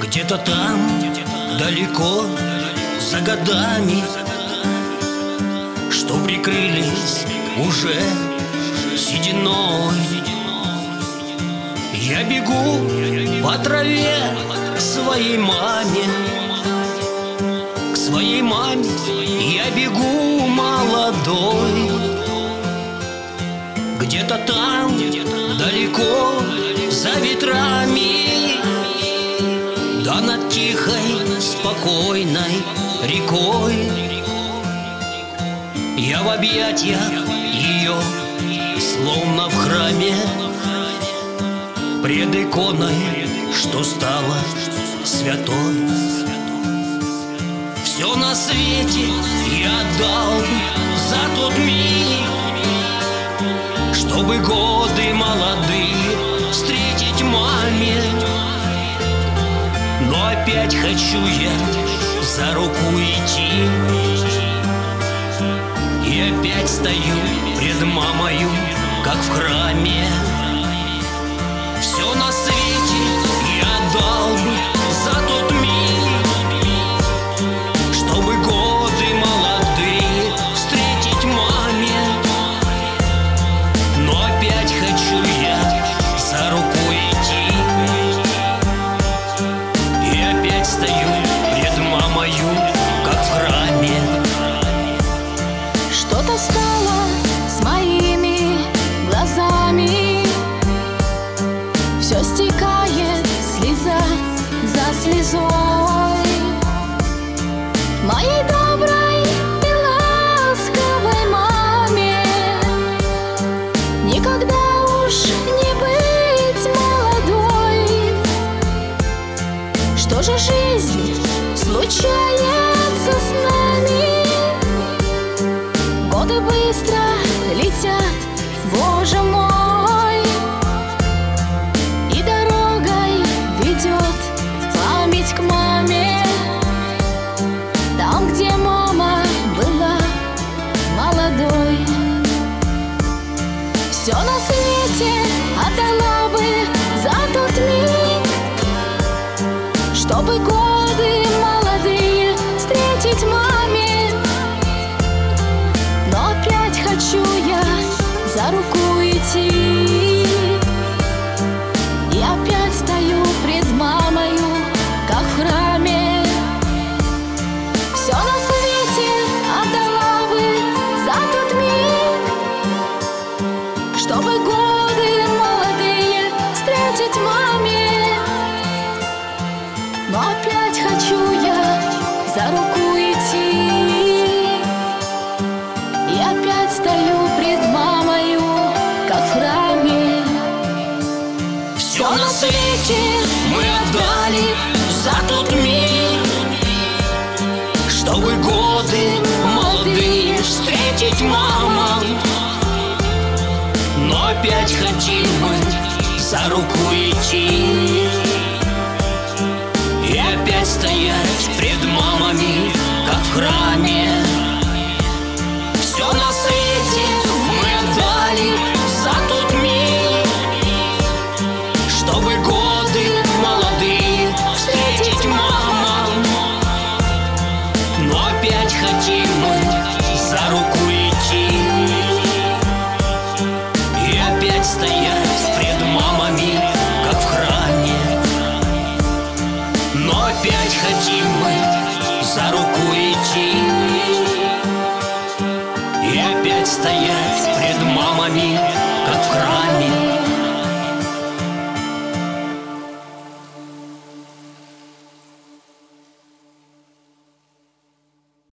Где-то там, далеко, за годами, что прикрылись уже сединой, я бегу по траве к своей маме. К своей маме я бегу молодой. Где-то там, далеко, за ветрами, да над тихой, спокойной рекой, я в объятиях ее, словно в храме, пред иконой, что стала святой. Все на свете я отдал за тот миг, чтобы годы молодые встретить маме. Но опять хочу я за руку идти, и опять стою пред мамою, как в храме. Все на свете я отдал бы за тот миг, чтобы годы молодые встретить маме. Но опять хочу я за руку идти, и опять стою пред мамою, как в храме. Что-то стало с моими глазами, все стекает слеза за слезой. Моей доброй и ласковой маме никогда уж не быть молодой. Что же жизнь случается с нами? Годы быстро летят, Боже мой, и дорогой ведет память к маме, там, где мама была молодой. Все на свете отдала бы за тот миг, чтобы годы молодые встретить маме. Но опять хочу я за руку идти, и опять стою пред мамою, как в храме. Все на свете отдала бы за тот миг, чтобы годы молодые встретить маме. Но опять хочу я за руку идти, и опять стою пред мамою, как в храме. Все на свете мы отдали за тот миг, чтобы годы молодые встретить маму. Но опять хотим мы за руку идти, и опять стоять пред мамами, как в храме.